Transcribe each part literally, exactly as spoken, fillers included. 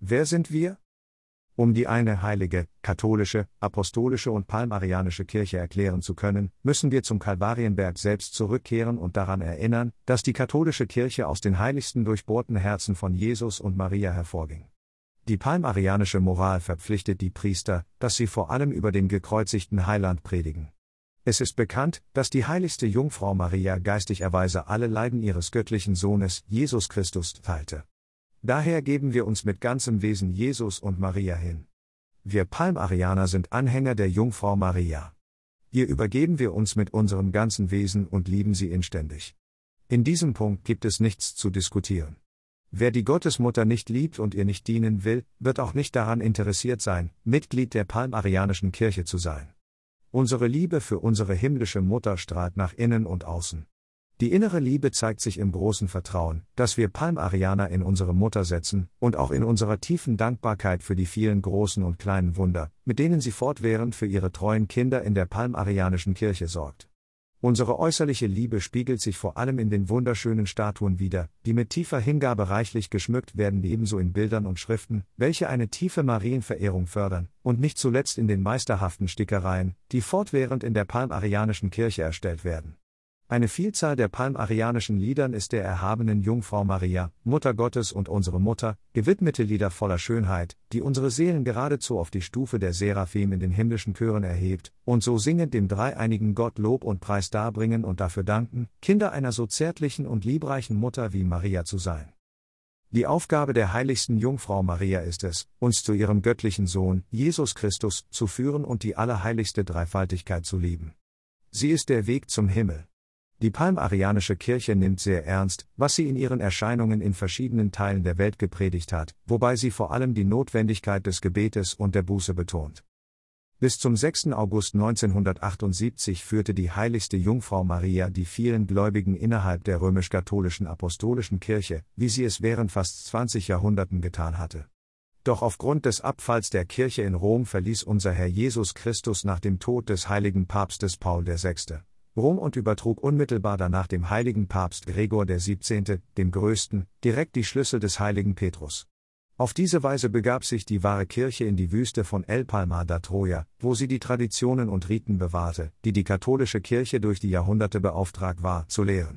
Wer sind wir? Um die eine heilige, katholische, apostolische und palmarianische Kirche erklären zu können, müssen wir zum Kalvarienberg selbst zurückkehren und daran erinnern, dass die katholische Kirche aus den heiligsten durchbohrten Herzen von Jesus und Maria hervorging. Die palmarianische Moral verpflichtet die Priester, dass sie vor allem über den gekreuzigten Heiland predigen. Es ist bekannt, dass die heiligste Jungfrau Maria geistig-erweise alle Leiden ihres göttlichen Sohnes, Jesus Christus, teilte. Daher geben wir uns mit ganzem Wesen Jesus und Maria hin. Wir Palmarianer sind Anhänger der Jungfrau Maria. Ihr übergeben wir uns mit unserem ganzen Wesen und lieben sie inständig. In diesem Punkt gibt es nichts zu diskutieren. Wer die Gottesmutter nicht liebt und ihr nicht dienen will, wird auch nicht daran interessiert sein, Mitglied der palmarianischen Kirche zu sein. Unsere Liebe für unsere himmlische Mutter strahlt nach innen und außen. Die innere Liebe zeigt sich im großen Vertrauen, das wir Palmarianer in unsere Mutter setzen, und auch in unserer tiefen Dankbarkeit für die vielen großen und kleinen Wunder, mit denen sie fortwährend für ihre treuen Kinder in der palmarianischen Kirche sorgt. Unsere äußerliche Liebe spiegelt sich vor allem in den wunderschönen Statuen wider, die mit tiefer Hingabe reichlich geschmückt werden, ebenso in Bildern und Schriften, welche eine tiefe Marienverehrung fördern, und nicht zuletzt in den meisterhaften Stickereien, die fortwährend in der palmarianischen Kirche erstellt werden. Eine Vielzahl der palmarianischen Liedern ist der erhabenen Jungfrau Maria, Mutter Gottes und unsere Mutter, gewidmete Lieder voller Schönheit, die unsere Seelen geradezu auf die Stufe der Seraphim in den himmlischen Chören erhebt, und so singend dem dreieinigen Gott Lob und Preis darbringen und dafür danken, Kinder einer so zärtlichen und liebreichen Mutter wie Maria zu sein. Die Aufgabe der heiligsten Jungfrau Maria ist es, uns zu ihrem göttlichen Sohn, Jesus Christus, zu führen und die allerheiligste Dreifaltigkeit zu lieben. Sie ist der Weg zum Himmel. Die palmarianische Kirche nimmt sehr ernst, was sie in ihren Erscheinungen in verschiedenen Teilen der Welt gepredigt hat, wobei sie vor allem die Notwendigkeit des Gebetes und der Buße betont. Bis zum sechsten August neunzehnhundertachtundsiebzig führte die heiligste Jungfrau Maria die vielen Gläubigen innerhalb der römisch-katholischen apostolischen Kirche, wie sie es während fast zwanzig Jahrhunderten getan hatte. Doch aufgrund des Abfalls der Kirche in Rom verließ unser Herr Jesus Christus nach dem Tod des heiligen Papstes Paul der Sechste. Rom und übertrug unmittelbar danach dem heiligen Papst Gregor der Siebzehnte, dem Größten, direkt die Schlüssel des heiligen Petrus. Auf diese Weise begab sich die wahre Kirche in die Wüste von El Palmar da Troja, wo sie die Traditionen und Riten bewahrte, die die katholische Kirche durch die Jahrhunderte beauftragt war, zu lehren.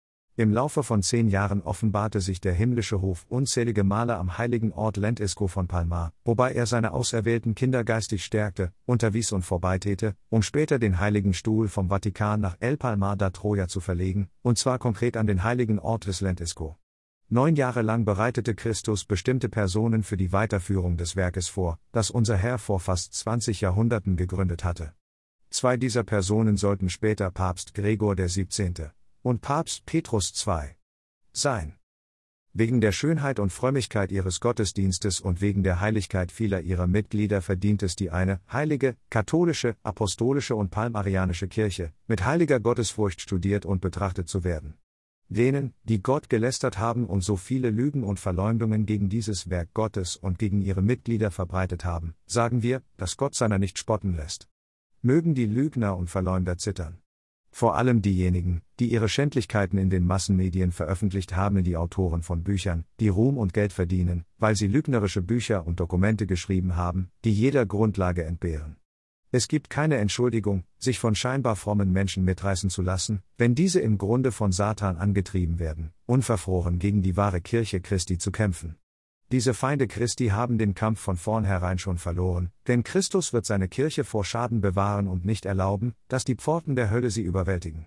Im Laufe von zehn Jahren offenbarte sich der himmlische Hof unzählige Male am heiligen Ort Lentesco von Palmar, wobei er seine auserwählten Kinder geistig stärkte, unterwies und vorbeitäte, um später den heiligen Stuhl vom Vatikan nach El Palmar da Troja zu verlegen, und zwar konkret an den heiligen Ort des Lentesco. Neun Jahre lang bereitete Christus bestimmte Personen für die Weiterführung des Werkes vor, das unser Herr vor fast zwanzig Jahrhunderten gegründet hatte. Zwei dieser Personen sollten später Papst Gregor der Siebzehnte und Papst Petrus der Zweite sein. Wegen der Schönheit und Frömmigkeit ihres Gottesdienstes und wegen der Heiligkeit vieler ihrer Mitglieder verdient es die eine, heilige, katholische, apostolische und palmarianische Kirche, mit heiliger Gottesfurcht studiert und betrachtet zu werden. Denen, die Gott gelästert haben und so viele Lügen und Verleumdungen gegen dieses Werk Gottes und gegen ihre Mitglieder verbreitet haben, sagen wir, dass Gott seiner nicht spotten lässt. Mögen die Lügner und Verleumder zittern. Vor allem diejenigen, die ihre Schändlichkeiten in den Massenmedien veröffentlicht haben, die Autoren von Büchern, die Ruhm und Geld verdienen, weil sie lügnerische Bücher und Dokumente geschrieben haben, die jeder Grundlage entbehren. Es gibt keine Entschuldigung, sich von scheinbar frommen Menschen mitreißen zu lassen, wenn diese im Grunde von Satan angetrieben werden, unverfroren gegen die wahre Kirche Christi zu kämpfen. Diese Feinde Christi haben den Kampf von vornherein schon verloren, denn Christus wird seine Kirche vor Schaden bewahren und nicht erlauben, dass die Pforten der Hölle sie überwältigen.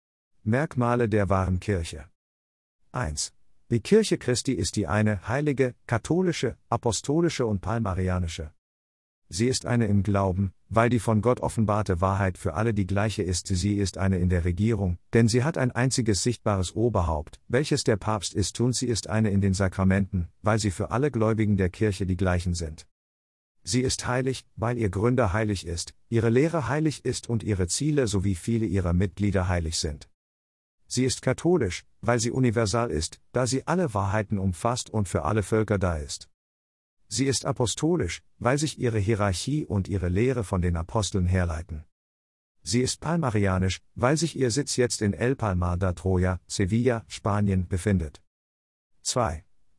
Merkmale der wahren Kirche. eins. Die Kirche Christi ist die eine, heilige, katholische, apostolische und palmarianische. Sie ist eine im Glauben, weil die von Gott offenbarte Wahrheit für alle die gleiche ist. Sie ist eine in der Regierung, denn sie hat ein einziges sichtbares Oberhaupt, welches der Papst ist, und sie ist eine in den Sakramenten, weil sie für alle Gläubigen der Kirche die gleichen sind. Sie ist heilig, weil ihr Gründer heilig ist, ihre Lehre heilig ist und ihre Ziele sowie viele ihrer Mitglieder heilig sind. Sie ist katholisch, weil sie universal ist, da sie alle Wahrheiten umfasst und für alle Völker da ist. Sie ist apostolisch, weil sich ihre Hierarchie und ihre Lehre von den Aposteln herleiten. Sie ist palmarianisch, weil sich ihr Sitz jetzt in El Palmar da Troja, Sevilla, Spanien, befindet. zwei.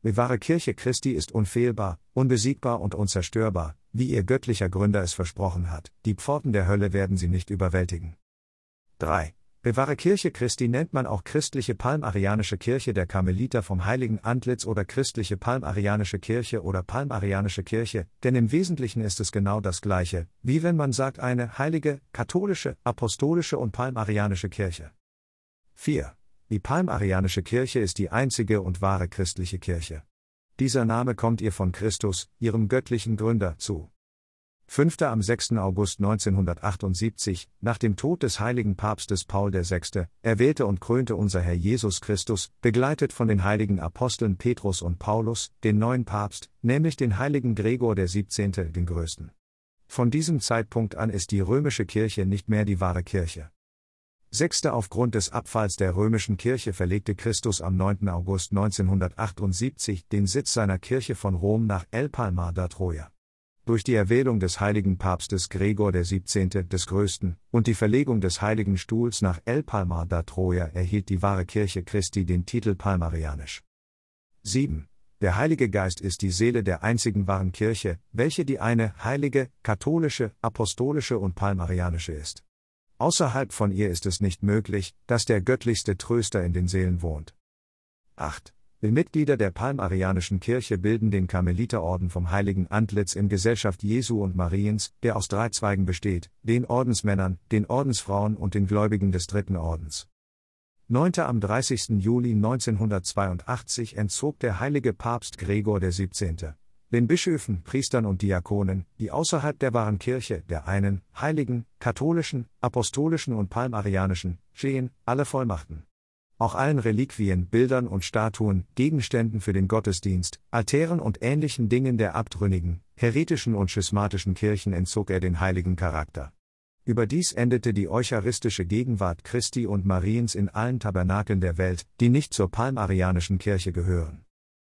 Die wahre Kirche Christi ist unfehlbar, unbesiegbar und unzerstörbar, wie ihr göttlicher Gründer es versprochen hat. Die Pforten der Hölle werden sie nicht überwältigen. drei. Die wahre Kirche Christi nennt man auch christliche palmarianische Kirche der Karmeliter vom Heiligen Antlitz oder christliche palmarianische Kirche oder palmarianische Kirche, denn im Wesentlichen ist es genau das Gleiche, wie wenn man sagt eine heilige, katholische, apostolische und palmarianische Kirche. vier. Die palmarianische Kirche ist die einzige und wahre christliche Kirche. Dieser Name kommt ihr von Christus, ihrem göttlichen Gründer, zu. fünfter Am sechsten August neunzehnhundertachtundsiebzig, nach dem Tod des heiligen Papstes Paul der Sechste, erwählte und krönte unser Herr Jesus Christus, begleitet von den heiligen Aposteln Petrus und Paulus, den neuen Papst, nämlich den heiligen Gregor der Siebzehnte, den Größten. Von diesem Zeitpunkt an ist die römische Kirche nicht mehr die wahre Kirche. Sechster Aufgrund des Abfalls der römischen Kirche verlegte Christus am neunten August neunzehnhundertachtundsiebzig den Sitz seiner Kirche von Rom nach El Palmar da Troja. Durch die Erwählung des heiligen Papstes Gregor der Siebzehnte, des Größten, und die Verlegung des heiligen Stuhls nach El Palmar da Troja erhielt die wahre Kirche Christi den Titel palmarianisch. sieben. Der Heilige Geist ist die Seele der einzigen wahren Kirche, welche die eine heilige, katholische, apostolische und palmarianische ist. Außerhalb von ihr ist es nicht möglich, dass der göttlichste Tröster in den Seelen wohnt. acht. Die Mitglieder der palmarianischen Kirche bilden den Karmeliterorden vom Heiligen Antlitz in Gesellschaft Jesu und Mariens, der aus drei Zweigen besteht, den Ordensmännern, den Ordensfrauen und den Gläubigen des dritten Ordens. neunter Am dreißigsten Juli neunzehnhundertzweiundachtzig entzog der heilige Papst Gregor der Siebzehnte den Bischöfen, Priestern und Diakonen, die außerhalb der wahren Kirche, der einen, heiligen, katholischen, apostolischen und palmarianischen, stehen, alle Vollmachten. Auch allen Reliquien, Bildern und Statuen, Gegenständen für den Gottesdienst, Altären und ähnlichen Dingen der abtrünnigen, heretischen und schismatischen Kirchen entzog er den heiligen Charakter. Überdies endete die eucharistische Gegenwart Christi und Mariens in allen Tabernakeln der Welt, die nicht zur palmarianischen Kirche gehören.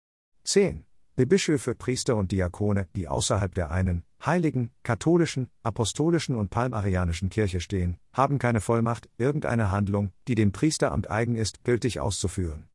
zehn. Die Bischöfe, Priester und Diakone, die außerhalb der einen, heiligen, katholischen, apostolischen und palmarianischen Kirche stehen, haben keine Vollmacht, irgendeine Handlung, die dem Priesteramt eigen ist, gültig auszuführen.